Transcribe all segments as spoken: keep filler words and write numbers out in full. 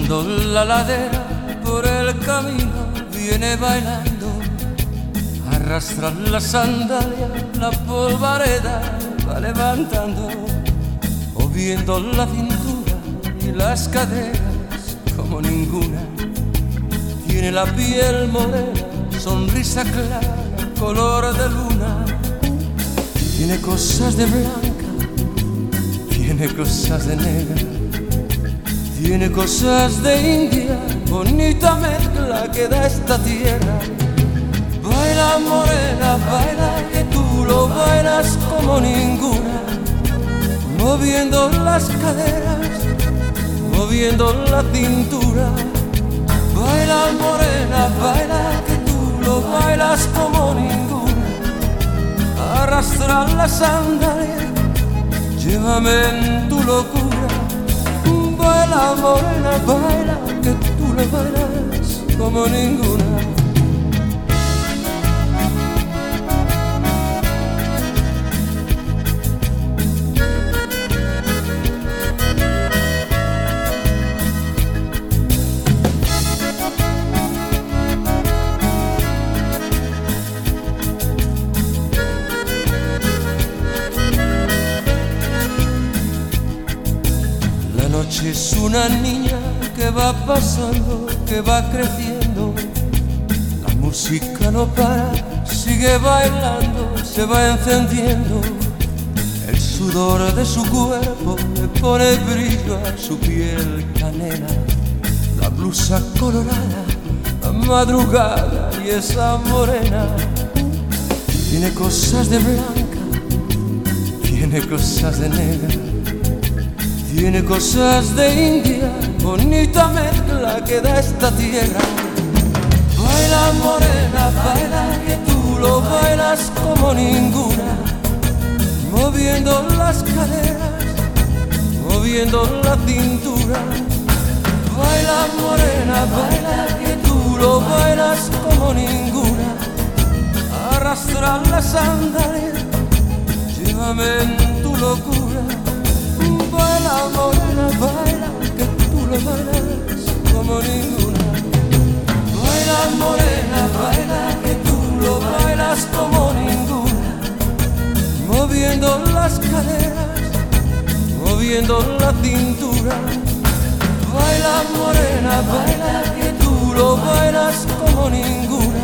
Bajando la ladera por el camino viene bailando, arrastra la sandalia, la polvareda va levantando, moviendo la cintura y las caderas como ninguna. Tiene la piel morena, sonrisa clara, color de luna. Tiene cosas de blanca, tiene cosas de negra, tiene cosas de India, bonita mezcla que da esta tierra. Baila morena, baila que tú lo bailas como ninguna, moviendo las caderas, moviendo la cintura. Baila morena, baila que tú lo bailas como ninguna, arrastra la sandalia, llévame en tu locura. Baila morena, baila que tú lo bailas como ninguna. La noche es una niña que va pasando, que va creciendo. La música no para, sigue bailando, se va encendiendo. El sudor de su cuerpo le pone brillo a su piel canela. La blusa colorada, la madrugada y esa morena. Tiene cosas de blanca, tiene cosas de negra, tiene cosas de India, bonita mezcla que da esta tierra. Baila morena, baila que tú lo bailas como ninguna, moviendo las caderas, moviendo la cintura. Baila morena, baila que tú lo bailas como ninguna, arrastra la sandalia, llévame en tu locura. Baila morena, baila que tú lo bailas como ninguna. Baila morena, baila que tú lo bailas como ninguna, moviendo las caderas, moviendo la cintura. Baila morena, baila que tú lo bailas como ninguna,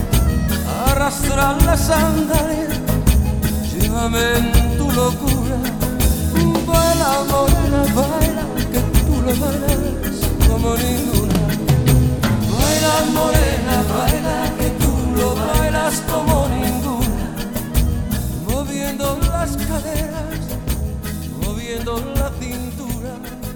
arrastra la sandalia, llévame en tu locura. Baila morena, baila que tú lo bailas como ninguna. Baila morena, baila que tú lo bailas como ninguna, moviendo las caderas, moviendo la cintura.